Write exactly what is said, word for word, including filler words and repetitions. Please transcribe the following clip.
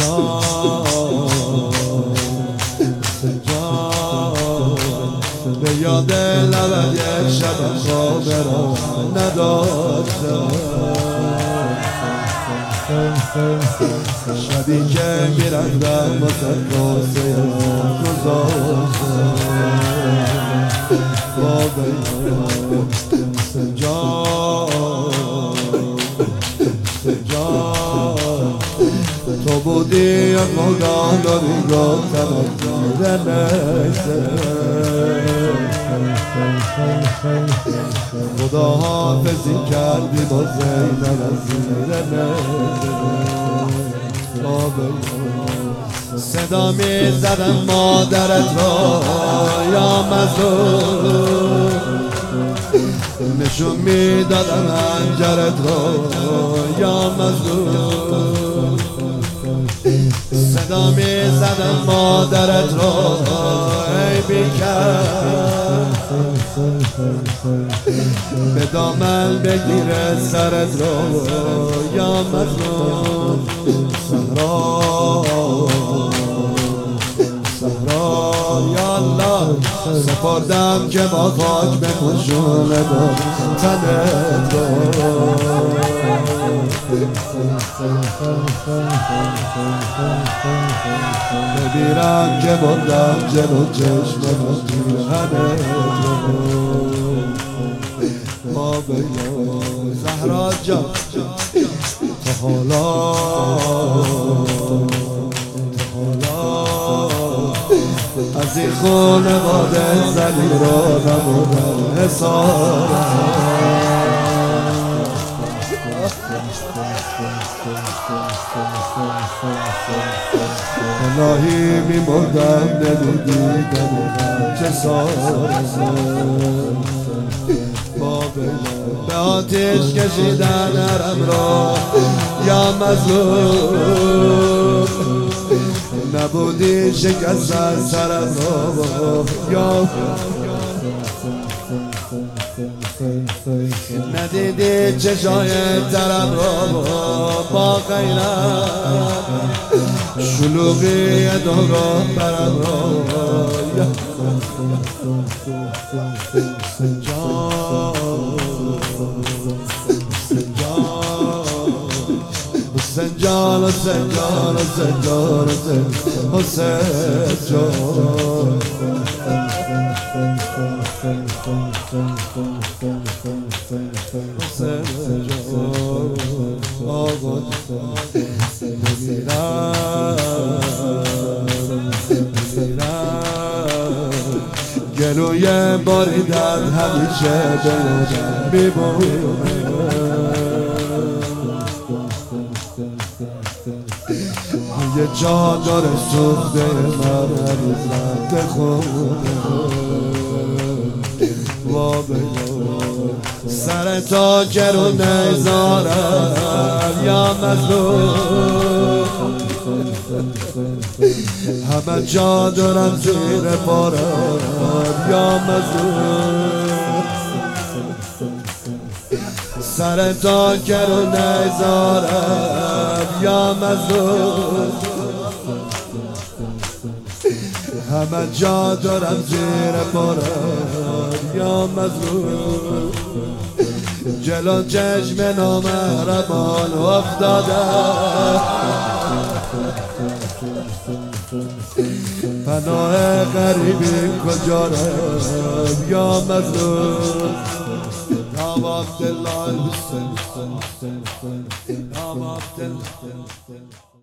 به یاد لبت یک شب خواب را نداشتم، شبی که میرفتم واسه کاسه گذاشتم. بابا جان تو بودی یا نگاه داری گفتم دیده نشته، خدا حافظی کردی با زینب از زیر نشته. صدا می زدم مادرت را یا مظلوم، نشون می دادم انجرت را یا مظلوم. صدا می زدم مادرت را ای بیکر، به دامن بگیره سرت را یا مظلوم. صحرا صحرا یا الله سپردم که با خاک بپوشونه با تنت را. ببیرم که بردم جلو چشمت پیرهنت را. ما بیان زهرا جان تا حالا از این خانواده زنی را نبودم حسارت. الهی می مردم نمیدیدم جسارت. به آتش کشیدن حرم را یا مظلوم، نبودی شکستن سرم را یا ندیدی چشای ترم را با غیرت، شلوغی دوران برم را یا حسین جان حسین جان حسین جان حسین جان گلوی باریدن همیشه بودن میبونه، یه جا داره سوخته من هنوز رفته خونه. سر تا کرو نیزارم یا مظلوم، همه جا دارم زیر بارم یا مظلوم. سر تا کرو نیزارم یا مظلوم، همه جا دارم زیر بارم یا مظلوم. جلو چشم نامهربان افتادم، پناه غریبی کجا رم یا مظلوم. یا عبدالله یا عبدالله